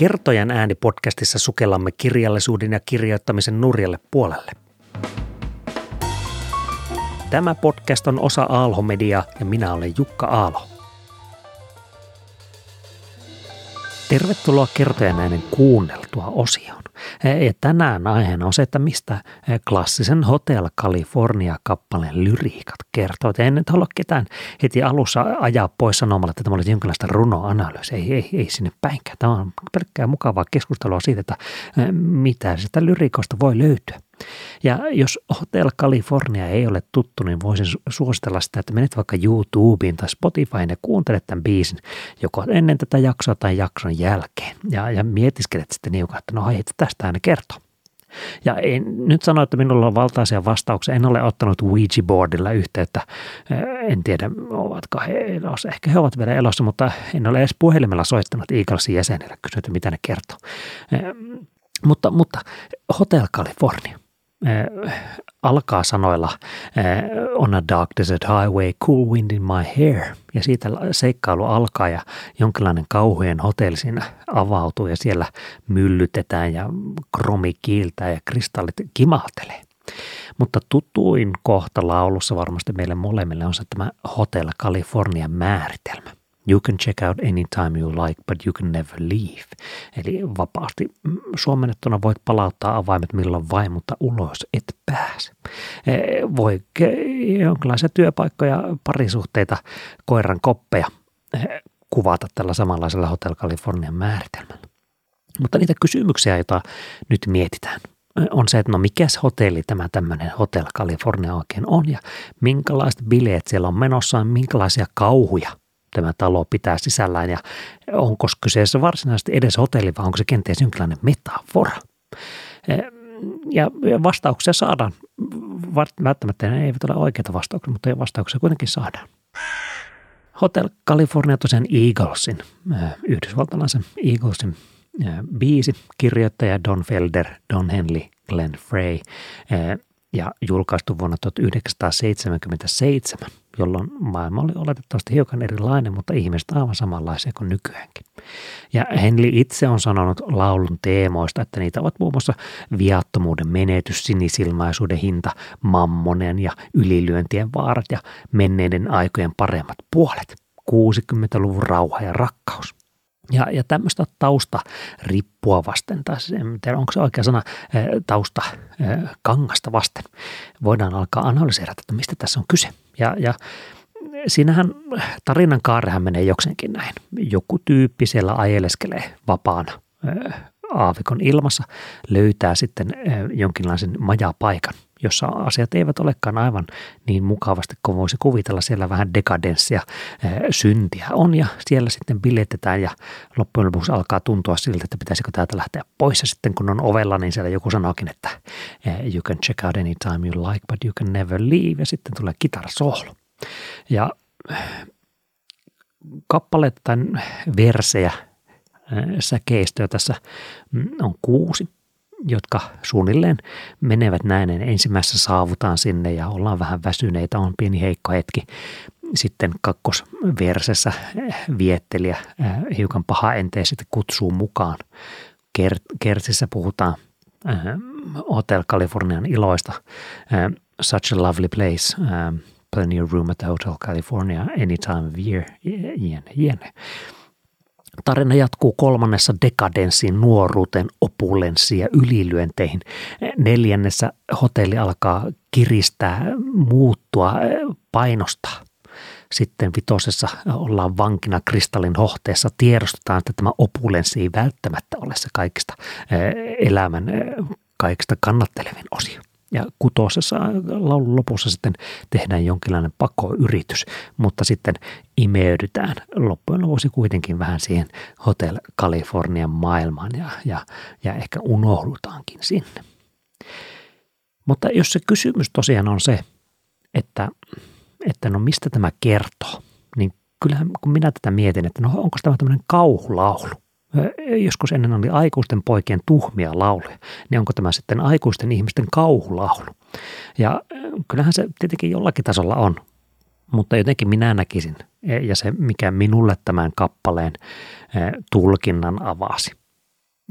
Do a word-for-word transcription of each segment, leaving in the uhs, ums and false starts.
Kertojan ääni podcastissa sukellamme kirjallisuuden ja kirjoittamisen nurjalle puolelle. Tämä podcast on osa Aalho-mediaa ja minä olen Jukka Aalho. Tervetuloa Kertojan äänen kuunneltua osioon. Ja tänään aiheena on se, että mistä klassisen Hotel California-kappaleen lyriikat kertoo. En nyt halua ketään heti alussa ajaa pois sanomalla, että tämä olisi jonkinlaista runoanalyysiä. Ei, ei, ei sinne päinkään. Tämä on pelkkää mukavaa keskustelua siitä, että mitä sitä lyriikosta voi löytyä. Ja jos Hotel California ei ole tuttu, niin voisin suositella sitä, että menet vaikka YouTubeen tai Spotifyin ja kuuntelet tämän biisin joko ennen tätä jaksoa tai jakson jälkeen. Ja, ja mietiskelet sitten niukan, että no hei, tästä ne kertoo. Ja en nyt sano, että minulla on valtaisia vastauksia. En ole ottanut Ouija-boardilla yhteyttä. En tiedä, ovatko he elossa. Ehkä he ovat vielä elossa, mutta en ole edes puhelimella soittanut Eaglesin jäsenille kysynyt, mitä ne kertoo. Mutta, mutta Hotel California äh, alkaa sanoilla äh, on a dark desert highway, cool wind in my hair. Ja siitä seikkailu alkaa ja jonkinlainen kauhujen hotelli siinä avautuu ja siellä myllytetään ja kromi kiiltää ja kristallit kimahtelee. Mutta tutuin kohta laulussa varmasti meille molemmille on se tämä Hotel California määritelmä. You can check out anytime you like, but you can never leave. Eli vapaasti suomennettuna voit palauttaa avaimet milloin vain, mutta ulos et pääse. Voi jonkinlaisia työpaikkoja, parisuhteita, koiran koppeja kuvata tällä samanlaisella Hotel Californian määritelmällä. Mutta niitä kysymyksiä, joita nyt mietitään, on se, että no mikäs hotelli tämä tämmöinen Hotel California oikein on ja minkälaiset bileet siellä on menossa, minkälaisia kauhuja tämä talo pitää sisällään ja onko kyseessä varsinaisesti edes hotelli vai onko se kenties jonkinlainen metafora. Ja vastauksia saadaan. Välttämättä ne eivät ole oikeita vastauksia, mutta vastauksia kuitenkin saadaan. Hotel California tosiaan Eaglesin, yhdysvaltalaisen Eaglesin biisi, kirjoittaja Don Felder, Don Henley, Glenn Frey ja julkaistu vuonna tuhatyhdeksänsataaseitsemänkymmentäseitsemän, jolloin maailma oli oletettavasti hiukan erilainen, mutta ihmiset aivan samanlaisia kuin nykyäänkin. Ja Henley itse on sanonut laulun teemoista, että niitä ovat muun muassa viattomuuden menetys, sinisilmäisuuden hinta, mammonen ja ylilyöntien vaarat ja menneiden aikojen paremmat puolet, kuusikymmentäluvun rauha ja rakkaus. Ja, ja tämmöistä tausta rippua vasten, tai en tiedä, onko se oikea sana, tausta kangasta vasten, voidaan alkaa analyseerata, että mistä tässä on kyse. Ja, ja siinähän tarinan kaarehan menee jokseenkin näin. Joku tyyppi siellä ajeleskelee vapaana aavikon ilmassa, löytää sitten jonkinlaisen majapaikan, jossa asiat eivät olekaan aivan niin mukavasti kuin voisi kuvitella. Siellä vähän dekadenssia, syntiä on ja siellä sitten biletetään ja loppujen lopuksi alkaa tuntua siltä, että pitäisikö täältä lähteä pois. Ja sitten kun on ovella, niin siellä joku sanookin, että you can check out anytime you like, but you can never leave. Ja sitten tulee kitarasoolo. Ja kappaleet tai versejä, säkeistöä tässä on kuusi, jotka suunnilleen menevät näin. Ensimmäisessä saavutaan sinne ja ollaan vähän väsyneitä, on pieni heikko hetki. Sitten kakkosversessä viettelijä hiukan pahaenteisesti kutsuu mukaan. Kertsissä puhutaan Hotel Californian iloista. Such a lovely place, plenty of room at the Hotel California, any time of year, jne, jne. Tarina jatkuu kolmannessa dekadenssiin, nuoruuteen, opulenssiin ja ylilyönteihin. Neljännessä hotelli alkaa kiristää, muuttua, painostaa. Sitten vitosessa ollaan vankina kristallin hohteessa. Tiedostetaan, että tämä opulenssi ei välttämättä ole se kaikista elämän kaikista kannattelevin osio. Ja kutosessa laulun lopussa sitten tehdään jonkinlainen pakoyritys, mutta sitten imeydytään loppujen lopuksi kuitenkin vähän siihen Hotel Californian maailmaan ja, ja, ja ehkä unohdutaankin sinne. Mutta jos se kysymys tosiaan on se, että, että no mistä tämä kertoo, niin kyllähän kun minä tätä mietin, että no onko tämä tämmöinen kauhulaulu? Joskus ennen oli aikuisten poikien tuhmia lauluja, niin onko tämä sitten aikuisten ihmisten kauhulaulu? Ja kyllähän se tietenkin jollakin tasolla on, mutta jotenkin minä näkisin, ja se mikä minulle tämän kappaleen tulkinnan avasi,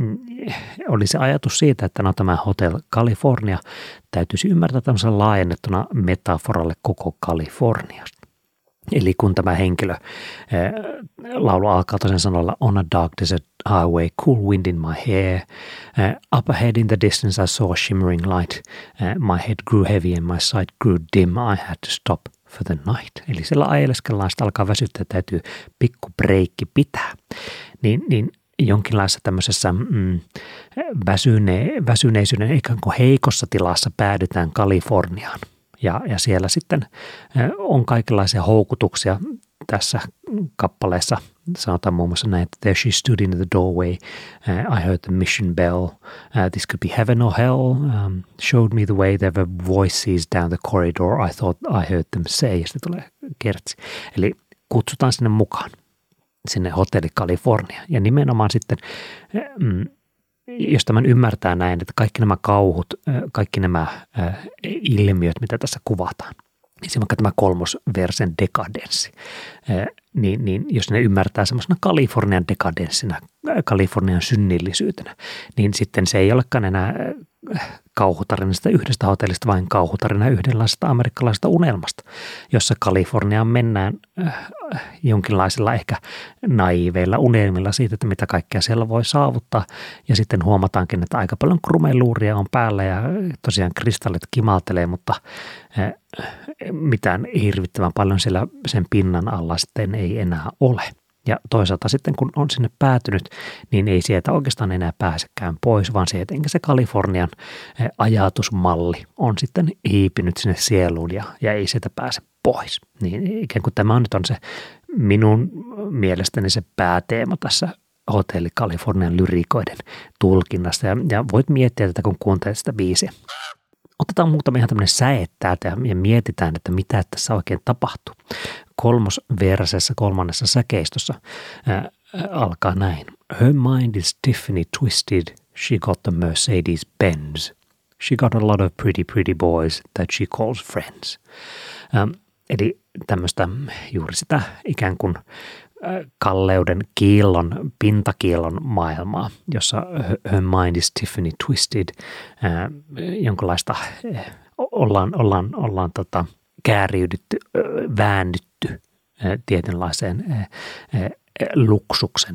oli se ajatus siitä, että no tämä Hotel California täytyisi ymmärtää tämmöisen laajennettuna metaforalle koko Kaliforniasta. Eli kun tämä henkilö laulu alkaa tosiaan sanolla on a dark desert highway, cool wind in my hair, up ahead in the distance I saw a shimmering light, my head grew heavy and my sight grew dim, I had to stop for the night. Eli siellä ajeleskellaan, sitä alkaa väsyttää, täytyy pikku breikki pitää. Niin, niin jonkinlaisessa tämmöisessä mm, väsyne, väsyneisyyden ikään kuin heikossa tilassa päädytään Kaliforniaan. Ja, ja siellä sitten on kaikenlaisia houkutuksia tässä kappaleessa. Sanotaan muun muassa näin, että there she stood in the doorway, uh, I heard the mission bell, uh, this could be heaven or hell, um, showed me the way, there were voices down the corridor, I thought I heard them say, ja sitten tulee kertsi. Eli kutsutaan sinne mukaan, sinne Hotelli California. Ja nimenomaan sitten, mm, jos tämän ymmärtää näin, että kaikki nämä kauhut, kaikki nämä ilmiöt, mitä tässä kuvataan, niin vaikka tämä kolmosversen dekadenssi, niin, niin jos ne ymmärtää semmoisena Kalifornian dekadenssina, Kalifornian synnillisyytenä, niin sitten se ei olekaan enää kauhutarinasta yhdestä hotellista, vain kauhutarina yhdenlaisesta amerikkalaisesta unelmasta, jossa Kaliforniaan mennään jonkinlaisilla ehkä naiveilla unelmilla siitä, että mitä kaikkea siellä voi saavuttaa. Ja sitten huomataankin, että aika paljon krumeluuria on päällä ja tosiaan kristallit kimaltelee, mutta mitään hirvittävän paljon siellä sen pinnan alla sitten ei enää ole. Ja toisaalta sitten kun on sinne päätynyt, niin ei sieltä oikeastaan enää pääsekään pois, vaan se, että se Kalifornian ajatusmalli on sitten hiipinyt sinne sieluun ja, ja ei sieltä pääse pois. Niin ikään kuin tämä on nyt on se minun mielestäni se pääteema tässä Hotelli Californian lyriikoiden tulkinnasta. Ja, ja voit miettiä tätä, kun kuuntelet sitä biisiä. Otetaan muutama ihan tämmöinen säe täältä ja, ja mietitään, että mitä tässä oikein tapahtuu. Kolmosversessä, kolmannessa säkeistössä ää, alkaa näin. Her mind is stiffly twisted, she got the Mercedes Benz. She got a lot of pretty pretty boys that she calls friends. Ää, eli tämmöistä juuri sitä ikään kuin kalleuden kiillon, pintakiillon maailmaa, jossa her mind is stiffly twisted, ää, jonkinlaista ollaan, ollaan, ollaan tota, kääriydytty, väännytty tietynlaiseen luksuksen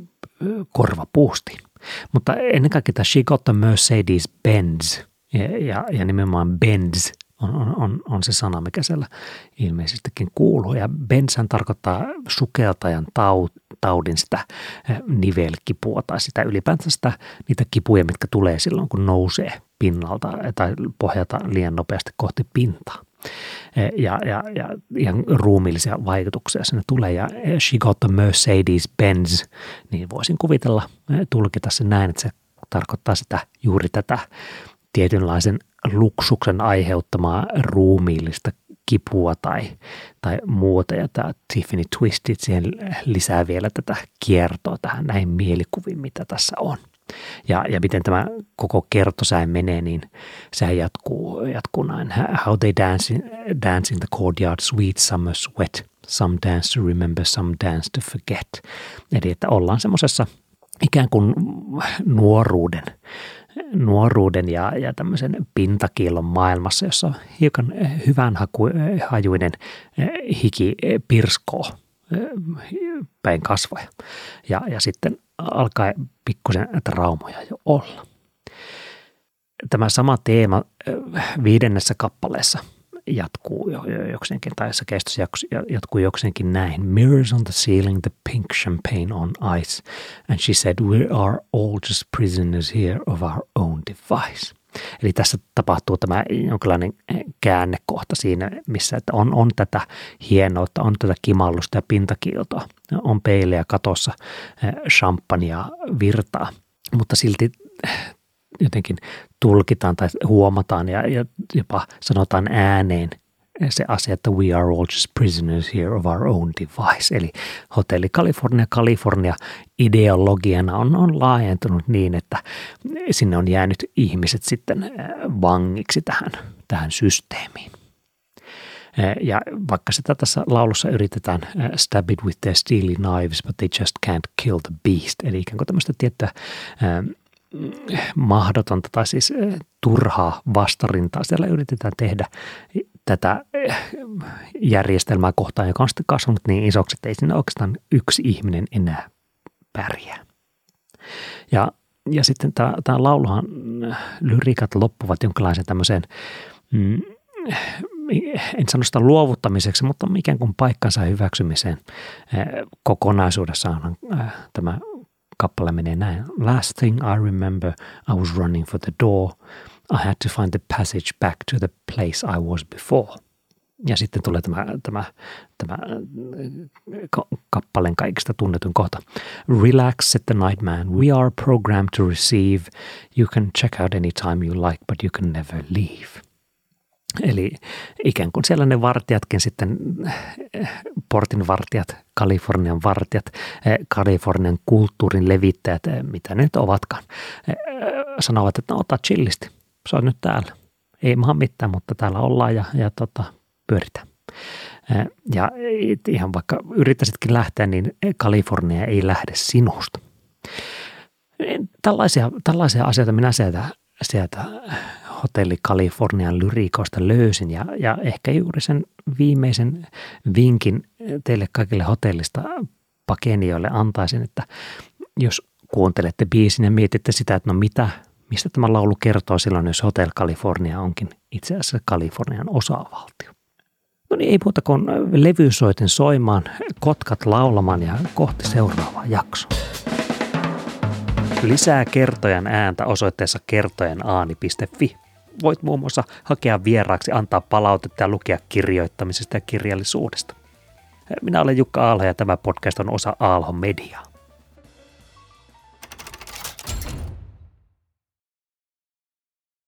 korvapuustiin. Mutta ennen kaikkea tämä she got the Mercedes Benz ja, ja, ja nimenomaan Benz on, on, on se sana, mikä siellä ilmeisestikin kuuluu. Ja Benzhän tarkoittaa sukeltajan taudin sitä nivelkipua tai sitä ylipäänsä sitä, niitä kipuja, mitkä tulee silloin, kun nousee pinnalta tai pohjalta liian nopeasti kohti pintaa. Ja, ja, ja ihan ruumiillisia vaikutuksia sinne tulee. Ja she got the Mercedes Benz, niin voisin kuvitella, tulkita se näin, että se tarkoittaa sitä juuri tätä tietynlaisen luksuksen aiheuttamaa ruumiillista kipua tai, tai muuta. Ja tämä Tiffany Twisted siihen lisää vielä tätä kiertoa tähän näihin mielikuviin, mitä tässä on. Ja, ja miten tämä koko kertosäe menee, niin sehän jatkuu, jatkuu näin. How they dance in, dance in the courtyard, sweet summer sweat. Some dance to remember, some dance to forget. Eli että ollaan semmoisessa ikään kuin nuoruuden, nuoruuden ja, ja tämmöisen pintakiillon maailmassa, jossa hiukan hyvän haku, hajuinen hiki pirskoo päin kasvoja. Ja, ja sitten alkaa pikkusen traumoja jo olla. Tämä sama teema viidennessä kappaleessa jatkuu jo, jo jokseenkin, tai säkeistössä jatkuu jokseenkin näin. Mirrors on the ceiling, the pink champagne on ice. And she said, we are all just prisoners here of our own device. Eli tässä tapahtuu tämä jonkinlainen käännekohta siinä, missä että on, on tätä hienoutta, on tätä kimallusta ja pintakiiltoa. On peilejä katossa, champagnea virtaa, mutta silti jotenkin tulkitaan tai huomataan ja, ja jopa sanotaan ääneen se asia, että we are all just prisoners here of our own device. Eli Hotelli California, California ideologiana on, on laajentunut niin, että sinne on jäänyt ihmiset sitten vangiksi tähän, tähän systeemiin. Ja vaikka sitä tässä laulussa yritetään stab it with their steely knives, but they just can't kill the beast. Eli ikään kuin tämmöistä tiettyä mahdotonta tai siis turhaa vastarintaa. Siellä yritetään tehdä tätä järjestelmää kohtaan, joka on sitten kasvanut niin isoksi, että ei siinä oikeastaan yksi ihminen enää pärjää. Ja, ja sitten tämä, tämä lauluhan lyriikat loppuvat jonkinlaisen tämmöiseen, mm, en sano sitä luovuttamiseksi, mutta ikään kuin paikkansa hyväksymiseen kokonaisuudessaan tämä kappale menee näin. Last thing I remember, I was running for the door. I had to find the passage back to the place I was before. Ja sitten tulee tämä, tämä, tämä kappaleen kaikista tunnetun kohta. Relax, said the night man. We are programmed to receive. You can check out any time you like, but you can never leave. Eli ikään kuin siellä ne vartijatkin sitten, portin vartijat, Kalifornian vartijat, Kalifornian kulttuurin levittäjät, mitä ne nyt ovatkaan, sanovat, että no ota chillisti, se on nyt täällä. Ei maha mitään, mutta täällä ollaan ja, ja tota, pyöritään. Ja ihan vaikka yrittäisitkin lähteä, niin Kalifornia ei lähde sinusta. Tällaisia, tällaisia asioita minä sieltä, sieltä Hotelli Kalifornian lyriikoista löysin ja, ja ehkä juuri sen viimeisen vinkin teille kaikille hotellista pakenijoille antaisin, että jos kuuntelette biisin ja mietitte sitä, että no mitä, mistä tämä laulu kertoo silloin, jos Hotel California onkin itse asiassa Kalifornian osavaltio. No niin, ei muuta kuin levysoitin soimaan, kotkat laulamaan ja kohti seuraavaa jaksoa. Lisää Kertojan ääntä osoitteessa kertojenaani piste fi. Voit muun muassa hakea vieraaksi, antaa palautetta ja lukea kirjoittamisesta ja kirjallisuudesta. Minä olen Jukka Aalho ja tämä podcast on osa Aalho Mediaa.